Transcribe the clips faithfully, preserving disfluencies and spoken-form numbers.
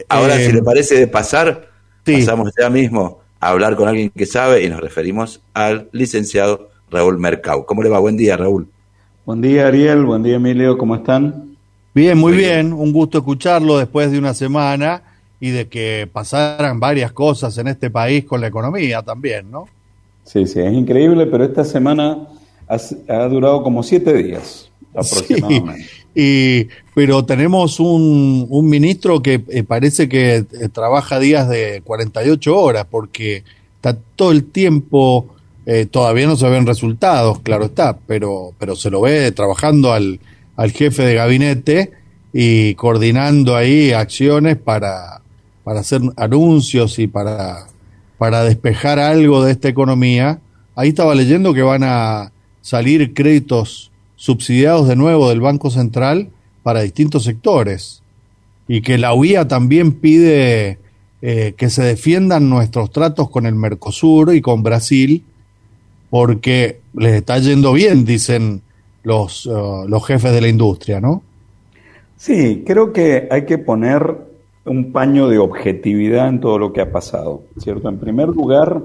Ahora, Eh, si le parece de pasar, sí, pasamos ya mismo a hablar con alguien que sabe y nos referimos al licenciado Raúl Mercau. ¿Cómo le va? Buen día, Raúl. Buen día, Ariel. Buen día, Emilio. ¿Cómo están? bien, muy Muy bien. bien. Un gusto escucharlo después de una semana y de que pasaran varias cosas en este país con la economía también, ¿no? Sí, sí, es increíble, pero esta semana ha, ha durado como siete días Sí, aproximadamente. y, pero tenemos un, un ministro que eh, parece que eh, trabaja días de cuarenta y ocho horas porque está todo el tiempo, eh, todavía no se ven resultados, claro está, pero, pero se lo ve trabajando al, al jefe de gabinete y coordinando ahí acciones para, para hacer anuncios y para, para despejar algo de esta economía. Ahí estaba leyendo que van a salir créditos subsidiados de nuevo del Banco Central para distintos sectores y que la U I A también pide eh, que se defiendan nuestros tratos con el Mercosur y con Brasil porque les está yendo bien, dicen los, uh, los jefes de la industria, ¿no? Sí, creo que hay que poner un paño de objetividad en todo lo que ha pasado, ¿cierto? En primer lugar,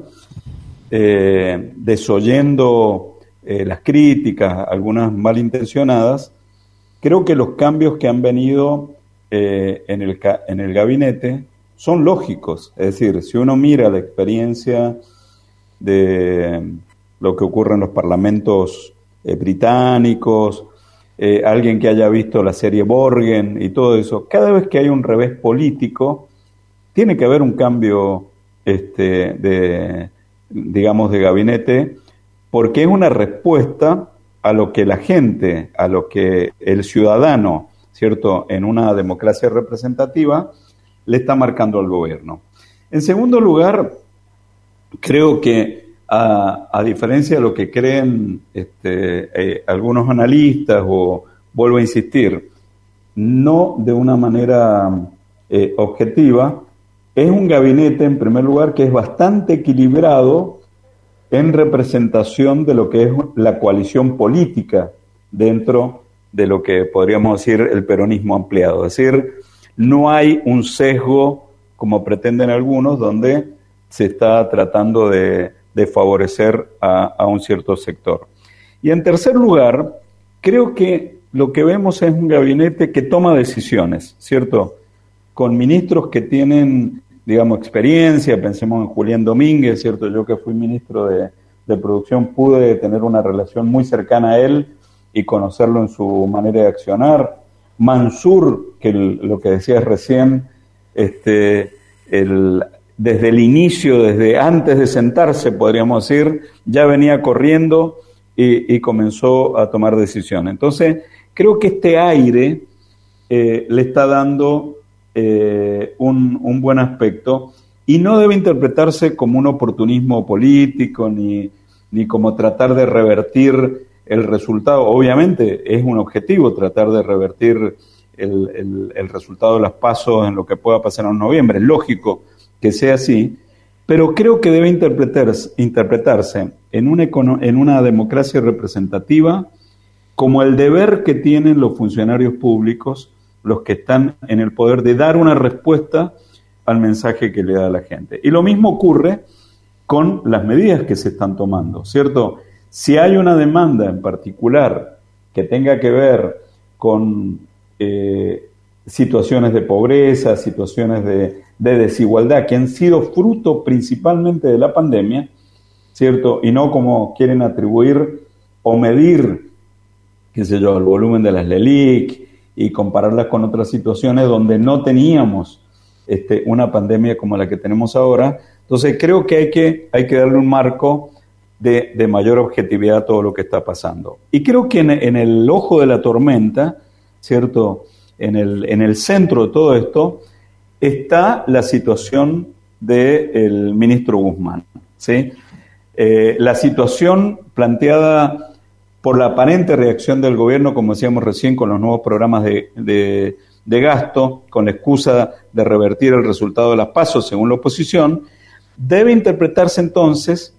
eh, desoyendo eh, las críticas, algunas malintencionadas, creo que los cambios que han venido eh, en, el, en el gabinete son lógicos. Es decir, si uno mira la experiencia de lo que ocurre en los parlamentos eh, británicos, eh, alguien que haya visto la serie Borgen y todo eso, cada vez que hay un revés político, tiene que haber un cambio este, de, digamos, de gabinete, porque es una respuesta a lo que la gente, a lo que el ciudadano, ¿cierto?, en una democracia representativa, le está marcando al gobierno. En segundo lugar, creo que a, a diferencia de lo que creen este, eh, algunos analistas, o vuelvo a insistir, no de una manera eh, objetiva, es un gabinete, en primer lugar, que es bastante equilibrado en representación de lo que es la coalición política dentro de lo que podríamos decir el peronismo ampliado. Es decir, no hay un sesgo, como pretenden algunos, donde se está tratando de, de favorecer a, a un cierto sector. Y en tercer lugar, creo que lo que vemos es un gabinete que toma decisiones, ¿cierto?, con ministros que tienen, digamos, experiencia. Pensemos en Julián Domínguez, ¿cierto? Yo que fui ministro de, de Producción pude tener una relación muy cercana a él y conocerlo en su manera de accionar. Mansur, que el, lo que decías recién, este, el, desde el inicio, desde antes de sentarse, podríamos decir, ya venía corriendo y, y comenzó a tomar decisiones. Entonces, creo que este aire eh, le está dando Eh, un, un buen aspecto, y no debe interpretarse como un oportunismo político ni, ni como tratar de revertir el resultado. Obviamente es un objetivo tratar de revertir el, el, el resultado de las PASO en lo que pueda pasar en noviembre. Es lógico que sea así, pero creo que debe interpretarse, interpretarse en, una, en una democracia representativa como el deber que tienen los funcionarios públicos, los que están en el poder, de dar una respuesta al mensaje que le da a la gente. Y lo mismo ocurre con las medidas que se están tomando, ¿cierto? Si hay una demanda en particular que tenga que ver con eh, situaciones de pobreza, situaciones de, de desigualdad, que han sido fruto principalmente de la pandemia, ¿cierto? Y no como quieren atribuir o medir, qué sé yo, el volumen de las LELIC, y compararlas con otras situaciones donde no teníamos este, una pandemia como la que tenemos ahora. Entonces creo que hay que, hay que darle un marco de, de mayor objetividad a todo lo que está pasando. Y creo que en, en el ojo de la tormenta, ¿cierto?, en el, en el centro de todo esto, está la situación del ministro Guzmán, ¿sí? Eh, la situación planteada por la aparente reacción del gobierno, como decíamos recién, con los nuevos programas de, de, de gasto, con la excusa de revertir el resultado de las PASO, según la oposición, debe interpretarse entonces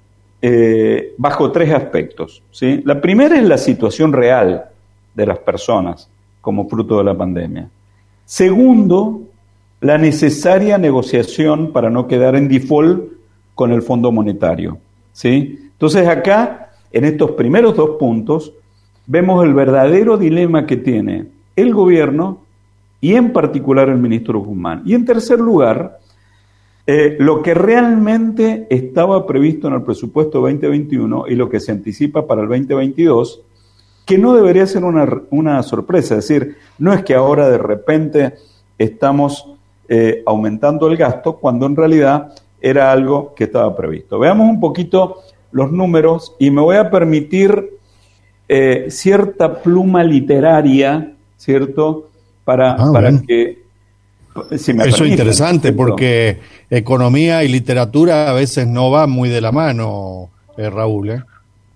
eh, bajo tres aspectos, ¿sí? La primera es la situación real de las personas como fruto de la pandemia. Segundo, la necesaria negociación para no quedar en default con el Fondo Monetario, ¿sí? Entonces acá, en estos primeros dos puntos, vemos el verdadero dilema que tiene el gobierno y en particular el ministro Guzmán. Y en tercer lugar, eh, lo que realmente estaba previsto en el presupuesto veinte veintiuno y lo que se anticipa para el veinte veintidós, que no debería ser una, una sorpresa, es decir, no es que ahora de repente estamos eh, aumentando el gasto cuando en realidad era algo que estaba previsto. Veamos un poquito los números y me voy a permitir eh, cierta pluma literaria, ¿cierto? Para, ah, para bueno. que... Si me Eso es permiten, interesante, ¿cierto? porque economía y literatura a veces no van muy de la mano, eh, Raúl, ¿eh?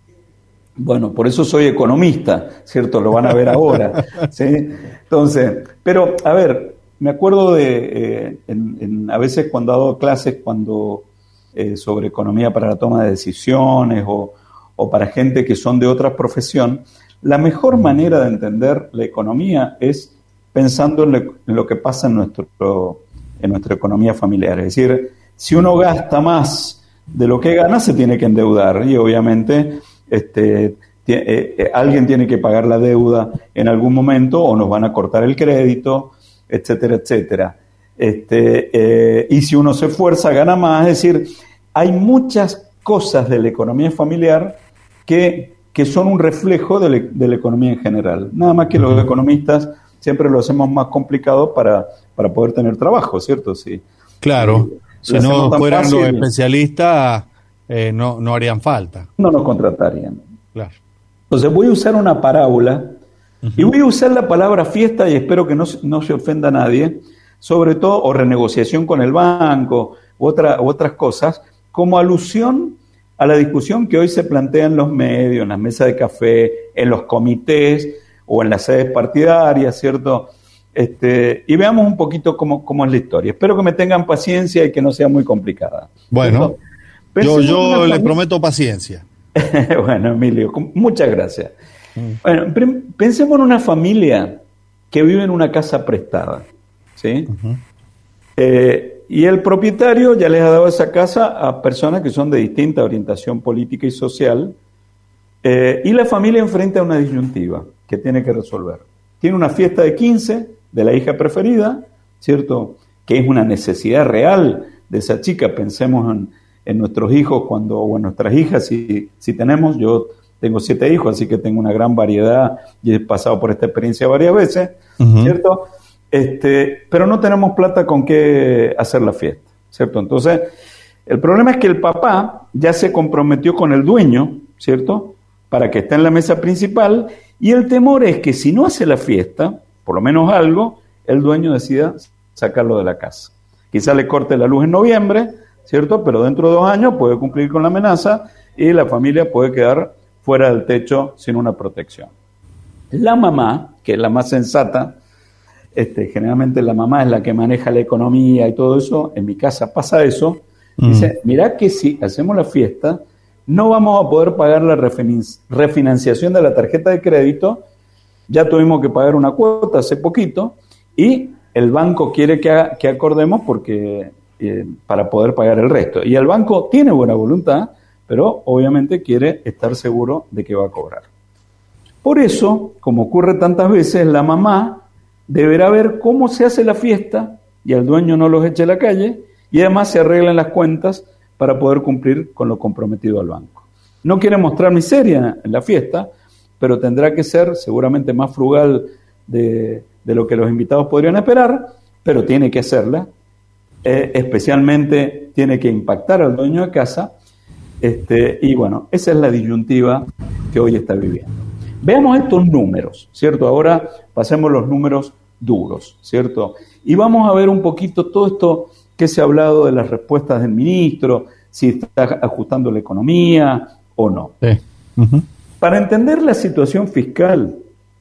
Bueno, por eso soy economista, ¿cierto? Lo van a ver ahora, ¿sí? Entonces, pero, a ver, me acuerdo de, eh, en, en, a veces cuando he dado clases cuando eh, sobre economía para la toma de decisiones o, o para gente que son de otra profesión, la mejor manera de entender la economía es pensando en lo, en lo que pasa en, nuestro, en nuestra economía familiar. Es decir, si uno gasta más de lo que gana, se tiene que endeudar y obviamente este, t- eh, eh, alguien tiene que pagar la deuda en algún momento o nos van a cortar el crédito, etcétera, etcétera. Este, eh, y si uno se esfuerza, gana más. Es decir, hay muchas cosas de la economía familiar que, que son un reflejo de la, de la economía en general. Nada más que los economistas siempre lo hacemos más complicado para, para poder tener trabajo, ¿cierto? Sí. Claro, Si, si no fueran fácil, los especialistas, eh, no, no harían falta. No nos contratarían. Claro. Entonces voy a usar una parábola uh-huh. y voy a usar la palabra fiesta y espero que no, no se ofenda a nadie, sobre todo, o renegociación con el banco, u otra, otras cosas, como alusión a la discusión que hoy se plantea en los medios, en las mesas de café, en los comités o en las sedes partidarias, ¿cierto? Este, y veamos un poquito cómo, cómo es la historia. Espero que me tengan paciencia y que no sea muy complicada. Bueno, yo, yo le prometo paciencia. Bueno, Emilio, muchas gracias. Mm. Bueno, pensemos en una familia que vive en una casa prestada, ¿sí? Uh-huh. Eh, y el propietario ya les ha dado esa casa a personas que son de distinta orientación política y social, eh, y la familia enfrenta una disyuntiva que tiene que resolver. Tiene una fiesta de quince de la hija preferida, ¿cierto? Que es una necesidad real de esa chica. Pensemos en, en nuestros hijos cuando, o en nuestras hijas, si, si tenemos, yo tengo siete hijos, así que tengo una gran variedad y he pasado por esta experiencia varias veces, uh-huh. ¿cierto? Este, pero no tenemos plata con qué hacer la fiesta, ¿cierto? Entonces, el problema es que el papá ya se comprometió con el dueño, ¿cierto? Para que esté en la mesa principal, y el temor es que si no hace la fiesta, por lo menos algo, el dueño decida sacarlo de la casa. Quizá le corte la luz en noviembre, ¿cierto? Pero dentro de dos años puede cumplir con la amenaza y la familia puede quedar fuera del techo sin una protección. La mamá, que es la más sensata, este, generalmente la mamá es la que maneja la economía y todo eso, en mi casa pasa eso, mm. dice, mirá que si hacemos la fiesta, no vamos a poder pagar la refinanci- refinanciación de la tarjeta de crédito, ya tuvimos que pagar una cuota hace poquito, y el banco quiere que, haga, que acordemos porque eh, para poder pagar el resto. Y el banco tiene buena voluntad, pero obviamente quiere estar seguro de que va a cobrar. Por eso, como ocurre tantas veces, la mamá deberá ver cómo se hace la fiesta y el dueño no los eche a la calle, y además se arreglan las cuentas para poder cumplir con lo comprometido al banco. No quiere mostrar miseria en la fiesta, pero tendrá que ser seguramente más frugal de, de lo que los invitados podrían esperar, pero tiene que hacerla, eh, especialmente tiene que impactar al dueño de casa, este, y bueno, esa es la disyuntiva que hoy está viviendo. Veamos estos números, ¿cierto? Ahora pasemos los números duros, ¿cierto? Y vamos a ver un poquito todo esto que se ha hablado de las respuestas del ministro, si está ajustando la economía o no. Sí. Uh-huh. Para entender la situación fiscal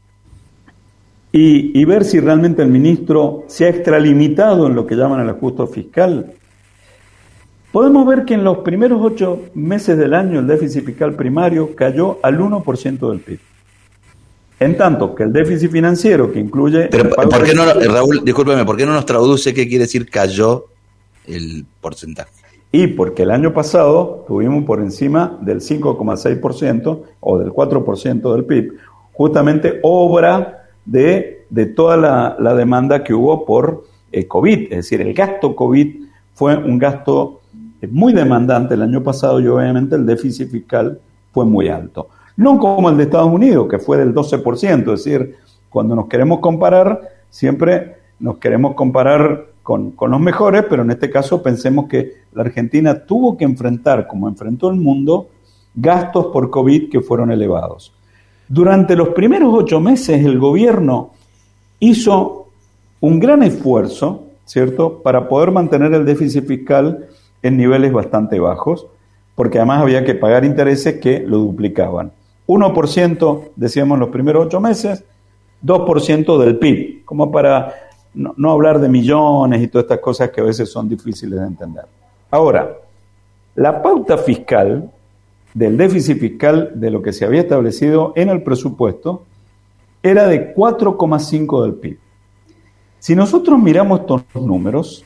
y, y ver si realmente el ministro se ha extralimitado en lo que llaman el ajuste fiscal, podemos ver que en los primeros ocho meses del año el déficit fiscal primario cayó al uno por ciento del P I B. En tanto que el déficit financiero, que incluye... Pero, ¿por qué no, Raúl, discúlpeme, ¿por qué no nos traduce qué quiere decir cayó el porcentaje? Y porque el año pasado tuvimos por encima del cinco coma seis por ciento o del cuatro por ciento del P I B, justamente obra de, de toda la, la demanda que hubo por eh, COVID. Es decir, el gasto COVID fue un gasto muy demandante el año pasado y obviamente el déficit fiscal fue muy alto. No como el de Estados Unidos, que fue del doce por ciento, es decir, cuando nos queremos comparar, siempre nos queremos comparar con, con los mejores, pero en este caso pensemos que la Argentina tuvo que enfrentar, como enfrentó el mundo, gastos por COVID que fueron elevados. Durante los primeros ocho meses el gobierno hizo un gran esfuerzo, ¿cierto?, para poder mantener el déficit fiscal en niveles bastante bajos, porque además había que pagar intereses que lo duplicaban. uno por ciento, decíamos, en los primeros ocho meses, dos por ciento del P I B, como para no, no hablar de millones y todas estas cosas que a veces son difíciles de entender. Ahora, la pauta fiscal del déficit fiscal de lo que se había establecido en el presupuesto era de cuatro coma cinco del P I B. Si nosotros miramos estos números,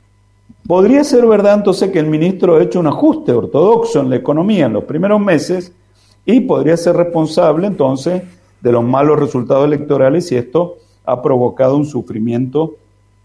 podría ser verdad entonces que el ministro ha hecho un ajuste ortodoxo en la economía en los primeros meses y podría ser responsable entonces de los malos resultados electorales si esto ha provocado un sufrimiento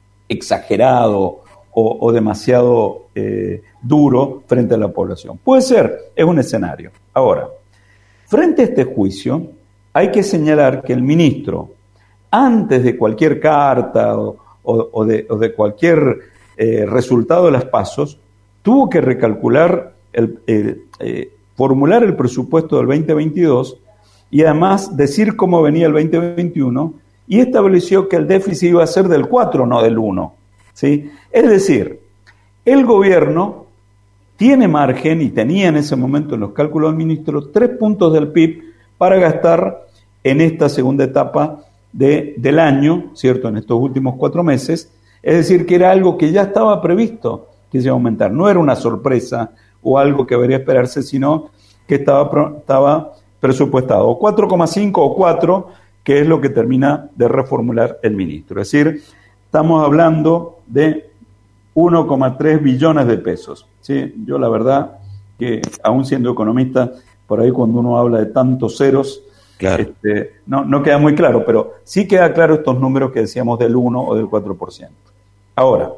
exagerado o, o demasiado eh, duro frente a la población. Puede ser, es un escenario. Ahora, frente a este juicio, hay que señalar que el ministro, antes de cualquier carta o, o, o, de, o de cualquier eh, resultado de las pasos, tuvo que recalcular, el, eh, eh, formular el presupuesto del veinte veintidós y además decir cómo venía el veinte veintiuno y estableció que el déficit iba a ser del cuatro, no del uno. ¿Sí? Es decir, el gobierno tiene margen y tenía en ese momento en los cálculos del ministro tres puntos del P I B para gastar en esta segunda etapa de, del año, ¿cierto?, en estos últimos cuatro meses. Es decir, que era algo que ya estaba previsto que se iba a aumentar. No era una sorpresa o algo que debería esperarse, sino que estaba, estaba presupuestado. O cuatro coma cinco o cuatro, que es lo que termina de reformular el ministro. Es decir, estamos hablando de uno coma tres billones de pesos. ¿Sí? Yo la verdad que, aún siendo economista, por ahí cuando uno habla de tantos ceros, claro. este, no, no queda muy claro, pero sí queda claro estos números que decíamos del uno o del cuatro por ciento. Ahora,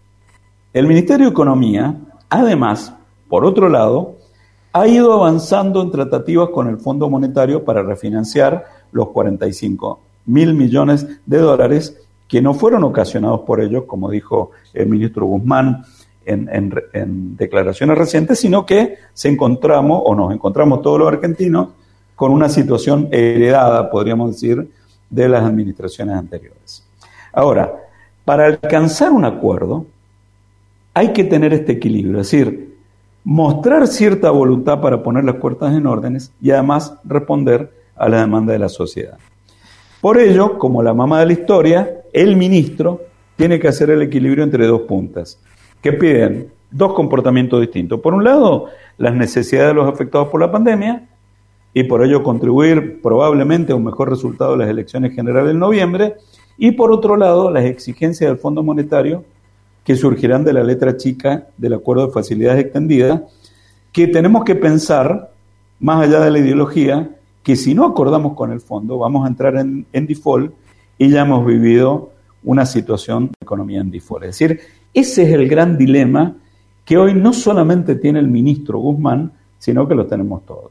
el Ministerio de Economía, además, por otro lado, ha ido avanzando en tratativas con el Fondo Monetario para refinanciar los cuarenta y cinco mil millones de dólares que no fueron ocasionados por ellos, como dijo el ministro Guzmán en, en, en declaraciones recientes, sino que se encontramos, o nos encontramos todos los argentinos, con una situación heredada, podríamos decir, de las administraciones anteriores. Ahora, para alcanzar un acuerdo, hay que tener este equilibrio, es decir, mostrar cierta voluntad para poner las puertas en órdenes y además responder a la demanda de la sociedad. Por ello, como la mamá de la historia, el ministro tiene que hacer el equilibrio entre dos puntas, que piden dos comportamientos distintos. Por un lado, las necesidades de los afectados por la pandemia, y por ello contribuir probablemente a un mejor resultado de las elecciones generales en noviembre, y por otro lado, las exigencias del Fondo Monetario que surgirán de la letra chica del Acuerdo de Facilidades Extendidas, que tenemos que pensar, más allá de la ideología, que si no acordamos con el fondo, vamos a entrar en, en default y ya hemos vivido una situación de economía en default. Es decir, ese es el gran dilema que hoy no solamente tiene el ministro Guzmán, sino que lo tenemos todos.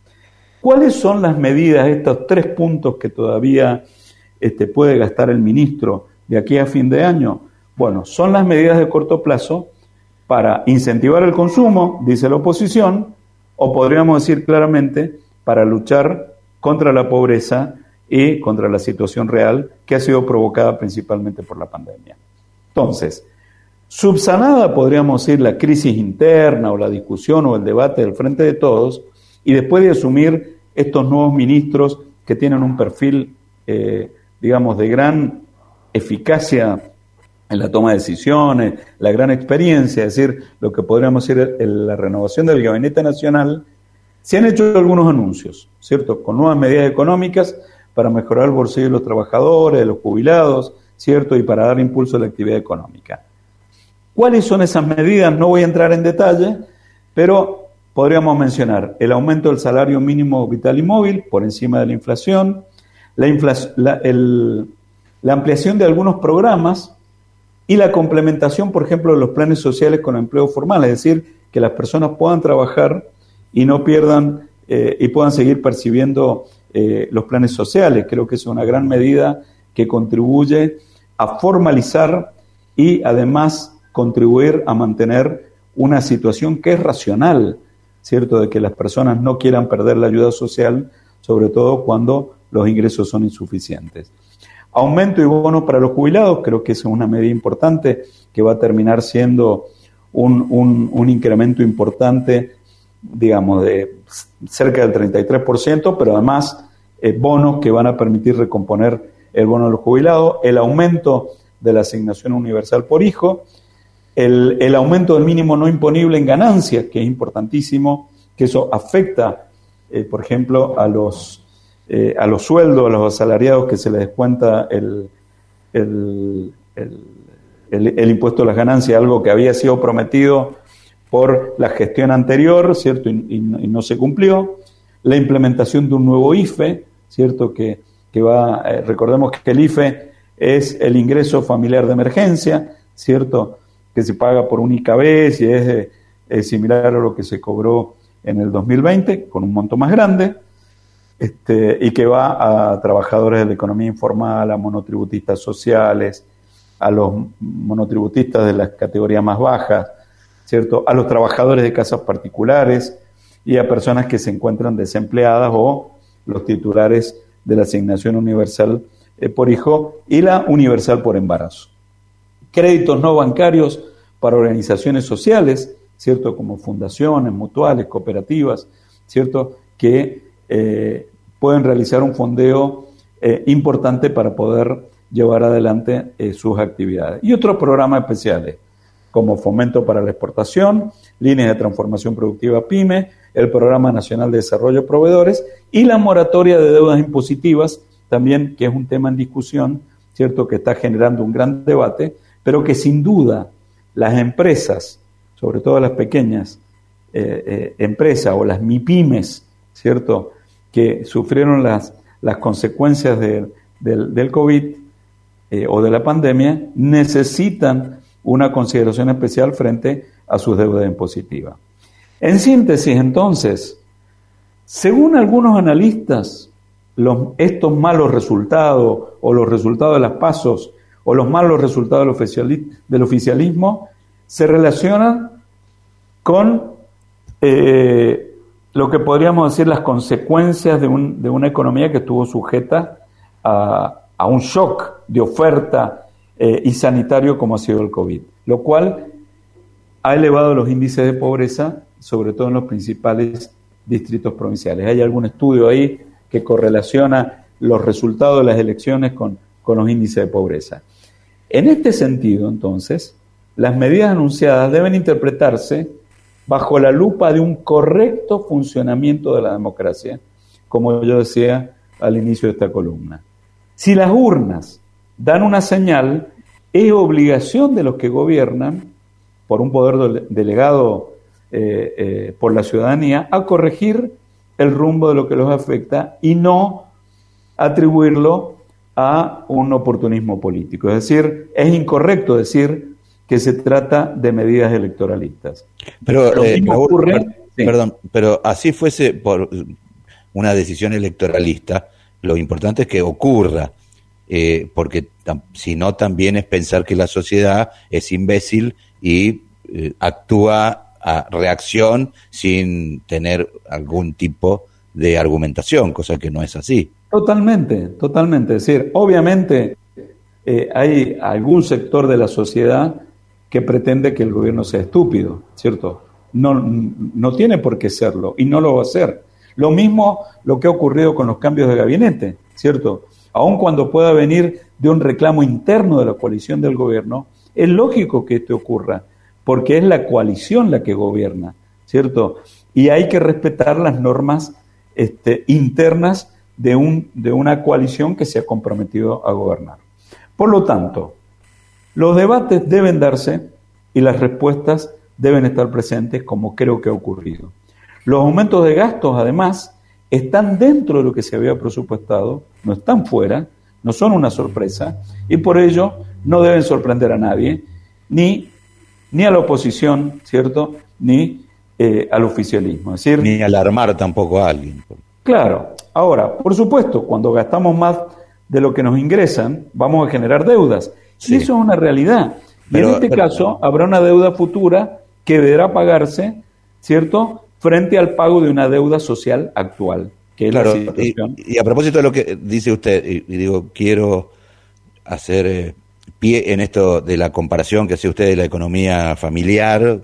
¿Cuáles son las medidas, estos tres puntos que todavía este, puede gastar el ministro de aquí a fin de año? Bueno, son las medidas de corto plazo para incentivar el consumo, dice la oposición, o podríamos decir claramente para luchar contra la pobreza y contra la situación real que ha sido provocada principalmente por la pandemia. Entonces, subsanada podríamos decir la crisis interna o la discusión o el debate del Frente de Todos, y después de asumir estos nuevos ministros que tienen un perfil, eh, digamos, de gran eficacia en la toma de decisiones, la gran experiencia, es decir, lo que podríamos decir el, la renovación del Gabinete Nacional, se han hecho algunos anuncios, ¿cierto?, con nuevas medidas económicas para mejorar el bolsillo de los trabajadores, de los jubilados, ¿cierto? Y para dar impulso a la actividad económica. ¿Cuáles son esas medidas? No voy a entrar en detalle, pero podríamos mencionar el aumento del salario mínimo vital y móvil por encima de la inflación, la, infla- la, el, la ampliación de algunos programas y la complementación, por ejemplo, de los planes sociales con empleo formal, es decir, que las personas puedan trabajar y no pierdan eh, y puedan seguir percibiendo eh, los planes sociales. Creo que es una gran medida que contribuye a formalizar y además contribuir a mantener una situación que es racional, ¿cierto? De que las personas no quieran perder la ayuda social, sobre todo cuando los ingresos son insuficientes. Aumento y bonos para los jubilados, creo que esa es una medida importante que va a terminar siendo un, un, un incremento importante, digamos, de cerca del treinta y tres por ciento, pero además eh, bonos que van a permitir recomponer el bono de los jubilados, el aumento de la asignación universal por hijo, el, el aumento del mínimo no imponible en ganancias, que es importantísimo, que eso afecta, eh, por ejemplo, a los, eh, a los sueldos, a los asalariados que se les descuenta el, el, el, el, el impuesto a las ganancias, algo que había sido prometido por la gestión anterior, ¿cierto? Y, y, y no se cumplió. La implementación de un nuevo I F E, ¿cierto? Que, que va, eh, recordemos que el I F E es el ingreso familiar de emergencia, ¿cierto? Que se paga por un I K B y es, eh, es similar a lo que se cobró en el dos mil veinte, con un monto más grande, este, y que va a trabajadores de la economía informal, a monotributistas sociales, a los monotributistas de las categorías más bajas, ¿cierto? A los trabajadores de casas particulares y a personas que se encuentran desempleadas o los titulares de la asignación universal eh, por hijo y la universal por embarazo. Créditos no bancarios para organizaciones sociales, ¿cierto? Como fundaciones, mutuales, cooperativas, ¿cierto? Que eh, pueden realizar un fondeo eh, importante para poder llevar adelante eh, sus actividades. Y otros programas especiales, como Fomento para la Exportación, Líneas de Transformación Productiva PYME, el Programa Nacional de Desarrollo de Proveedores y la moratoria de deudas impositivas, también que es un tema en discusión, ¿cierto? Que está generando un gran debate, pero que sin duda las empresas, sobre todo las pequeñas eh, eh, empresas o las MIPYMES, ¿cierto?, que sufrieron las, las consecuencias de, del, del COVID eh, o de la pandemia, necesitan una consideración especial frente a sus deudas impositivas. En síntesis, entonces, según algunos analistas, los, estos malos resultados o los resultados de las pasos o los malos resultados del, oficiali- del oficialismo se relacionan con eh, lo que podríamos decir las consecuencias de, un, de una economía que estuvo sujeta a, a un shock de oferta eh, y sanitario como ha sido el COVID, lo cual ha elevado los índices de pobreza, sobre todo en los principales distritos provinciales. Hay algún estudio ahí que correlaciona los resultados de las elecciones con, con los índices de pobreza. En este sentido, entonces, las medidas anunciadas deben interpretarse bajo la lupa de un correcto funcionamiento de la democracia, como yo decía al inicio de esta columna. Si las urnas dan una señal, es obligación de los que gobiernan, por un poder delegado eh, eh, por la ciudadanía, a corregir el rumbo de lo que los afecta y no atribuirlo a un oportunismo político. Es decir, es incorrecto decir que se trata de medidas electoralistas. Pero, eh, Raúl, ocurre, per, sí. perdón, pero así fuese por una decisión electoralista, lo importante es que ocurra, eh, porque tam, si no también es pensar que la sociedad es imbécil y eh, actúa a reacción sin tener algún tipo de argumentación, cosa que no es así. Totalmente, totalmente. Es decir, obviamente eh, hay algún sector de la sociedad que pretende que el gobierno sea estúpido, ¿cierto? No, no tiene por qué serlo y no lo va a hacer. Lo mismo lo que ha ocurrido con los cambios de gabinete, ¿cierto? Aun cuando pueda venir de un reclamo interno de la coalición del gobierno, es lógico que esto ocurra, porque es la coalición la que gobierna, ¿cierto? Y hay que respetar las normas este, internas de, un, de una coalición que se ha comprometido a gobernar. Por lo tanto, los debates deben darse y las respuestas deben estar presentes, como creo que ha ocurrido. Los aumentos de gastos, además, están dentro de lo que se había presupuestado, no están fuera, no son una sorpresa, y por ello no deben sorprender a nadie, ni, ni a la oposición, ¿cierto?, ni eh, al oficialismo. Es decir, ni alarmar tampoco a alguien. Claro. Ahora, por supuesto, cuando gastamos más de lo que nos ingresan, vamos a generar deudas. Sí. Y eso es una realidad. Y pero, en este pero, caso, habrá una deuda futura que deberá pagarse, ¿cierto?, frente al pago de una deuda social actual, que es claro, la situación. Y, y a propósito de lo que dice usted, y, y digo, quiero hacer eh, pie en esto de la comparación que hace usted de la economía familiar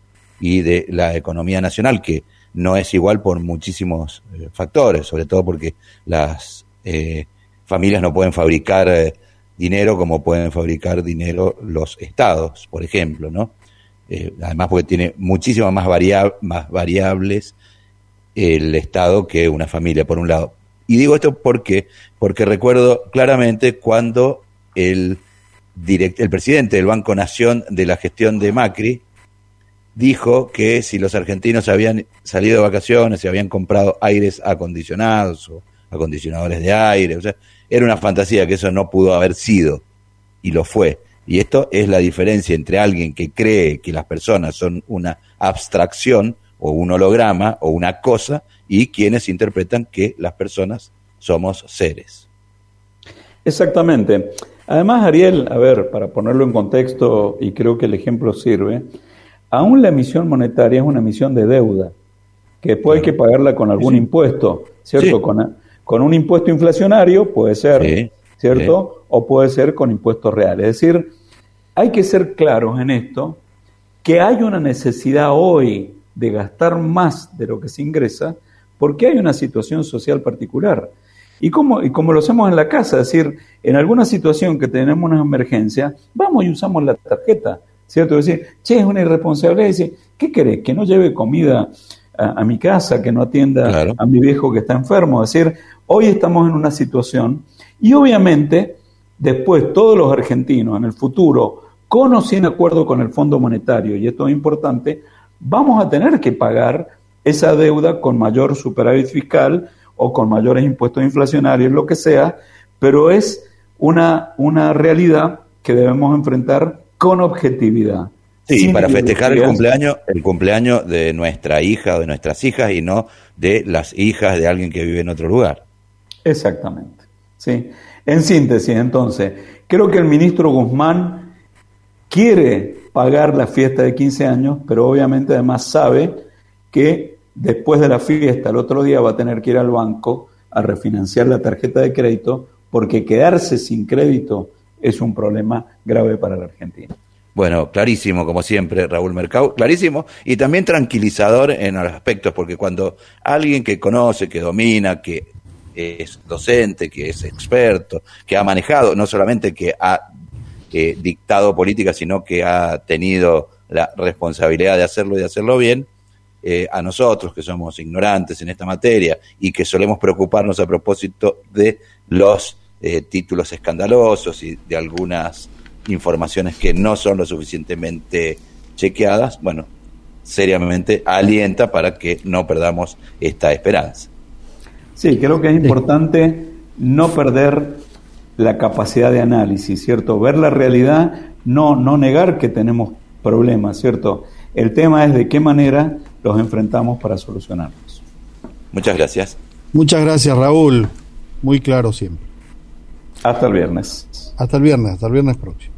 y de la economía nacional, que no es igual por muchísimos eh, factores, sobre todo porque las eh, familias no pueden fabricar eh, dinero como pueden fabricar dinero los estados, por ejemplo, ¿no? Eh, además porque tiene muchísimas más, variab- más variables el Estado que una familia, por un lado. Y digo esto porque, porque recuerdo claramente cuando el, direct- el presidente del Banco Nación de la gestión de Macri dijo que si los argentinos habían salido de vacaciones, se habían comprado aires acondicionados o acondicionadores de aire, o sea, era una fantasía, que eso no pudo haber sido, y lo fue. Y esto es la diferencia entre alguien que cree que las personas son una abstracción o un holograma o una cosa, y quienes interpretan que las personas somos seres. Exactamente. Además, Ariel, a ver, para ponerlo en contexto, y creo que el ejemplo sirve, aún la emisión monetaria es una emisión de deuda, que después hay que pagarla con algún sí. impuesto, ¿cierto? Sí. Con, con un impuesto inflacionario, puede ser, sí. ¿cierto? Sí. O puede ser con impuestos reales. Es decir, hay que ser claros en esto, que hay una necesidad hoy de gastar más de lo que se ingresa, porque hay una situación social particular. Y como, y como lo hacemos en la casa, es decir, en alguna situación que tenemos una emergencia, vamos y usamos la tarjeta, ¿cierto? Es decir, che, es una irresponsabilidad, decir, ¿qué querés? Que no lleve comida a, a mi casa, que no atienda claro. a mi viejo que está enfermo. Es decir, hoy estamos en una situación, y obviamente, después todos los argentinos en el futuro, con o sin acuerdo con el Fondo Monetario, y esto es importante, vamos a tener que pagar esa deuda con mayor superávit fiscal o con mayores impuestos inflacionarios, lo que sea, pero es una, una realidad que debemos enfrentar con objetividad. Sí, para festejar el cumpleaños, el cumpleaños de nuestra hija o de nuestras hijas y no de las hijas de alguien que vive en otro lugar. Exactamente. Sí. En síntesis, entonces, creo que el ministro Guzmán quiere pagar la fiesta de quince años, pero obviamente además sabe que después de la fiesta, el otro día va a tener que ir al banco a refinanciar la tarjeta de crédito, porque quedarse sin crédito es un problema grave para la Argentina. Bueno, clarísimo, como siempre, Raúl Mercado, clarísimo, y también tranquilizador en los aspectos, porque cuando alguien que conoce, que domina, que es docente, que es experto, que ha manejado, no solamente que ha eh, dictado política, sino que ha tenido la responsabilidad de hacerlo y de hacerlo bien, eh, a nosotros que somos ignorantes en esta materia y que solemos preocuparnos a propósito de los eh, títulos escandalosos y de algunas informaciones que no son lo suficientemente chequeadas, bueno, seriamente alienta para que no perdamos esta esperanza. Sí, creo que es importante no perder la capacidad de análisis, ¿cierto? Ver la realidad, no, no negar que tenemos problemas, ¿cierto? El tema es de qué manera los enfrentamos para solucionarlos. Muchas gracias. Muchas gracias, Raúl. Muy claro siempre. Hasta el viernes. Hasta el viernes, hasta el viernes próximo.